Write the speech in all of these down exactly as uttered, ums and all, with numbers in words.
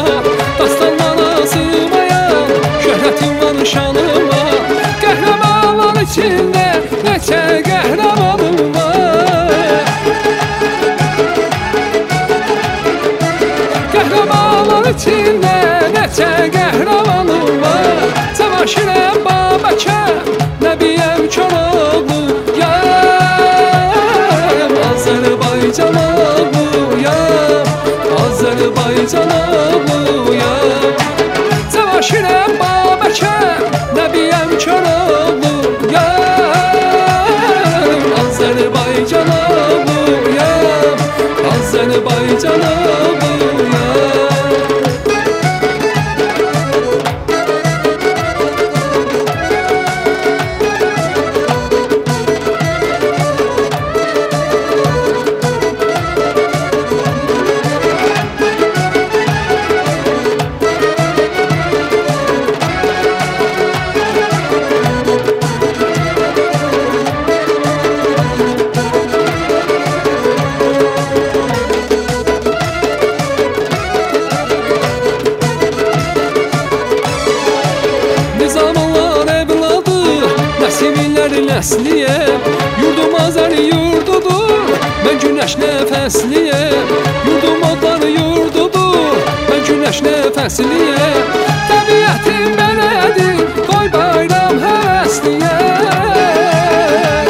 dastanlara sığmayan şöhrətim var, şanım var. Qəhrəmanlar içində neçə qəhrəmanım var. Qəhrəmanlar içində neçə qəhrəmanım var. Cəvaşirəm Babəkər, Nəbiyəm Koroğlu, yam Azərbaycan oğluyam, Azərbaycan oğluyam. Cəvaşirəm Babəkər, Nəbiyəm Koroğlu, yam Azərbaycan oğluyam, Azərbaycan oğluyam. Nəsliyəm, yurdum Azər yurdudur, mən günəş nəfəsliyəm. Yurdum odlar yurdudur, mən günəş nəfəsliyəm. Təbiətim belədir, qoy bayram həvəsliyəm.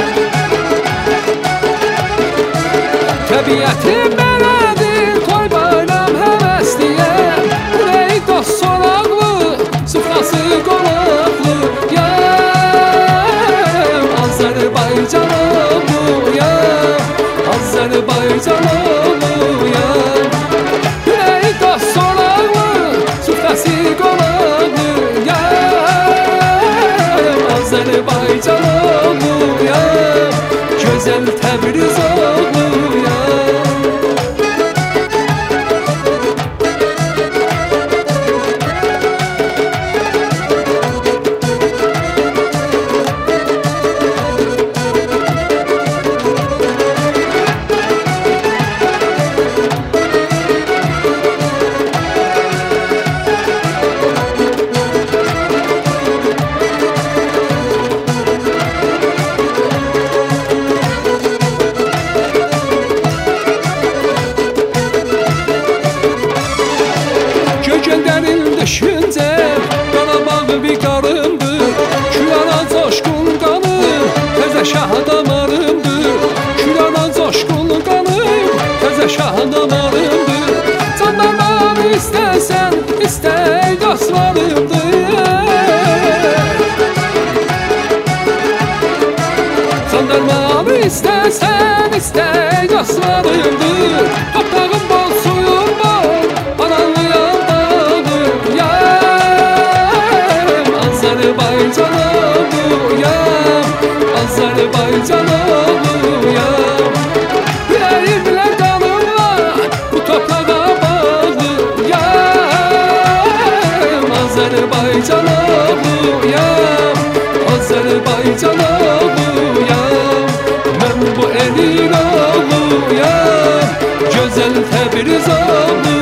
Təbiətim belədir, qoy bayram həvəsliyəm. Ürəyi dost soraqlı, sufrası qonaqlı, Azərbaycan oğluyam, Azərbaycan oğluyam. Ürəyi dost soraqlı, sufrası qonaqlı, Azərbaycan oğluyam, gözəl Təbriz oğluyam. Düşüncə Qarabağ bir qarımdır, Külana coşqun qanım, təzə şah damarımdır. Külana coşqun qanım, təzə şah damarımdır. Canlardan istəsən, istək dostlarımdır. Canlardan istəsən, istək dostlarımdır. Toprağım bol, suyum bol, analıyam Azərbaycan oğluyam, Azərbaycan oğluyam. Ürəyimlə qanımla bu torpağa bağlıyam. Azərbaycan oğluyam, Azərbaycan oğluyam. Mən bu elin oğluyam, gözəl Təbriz oğluyam.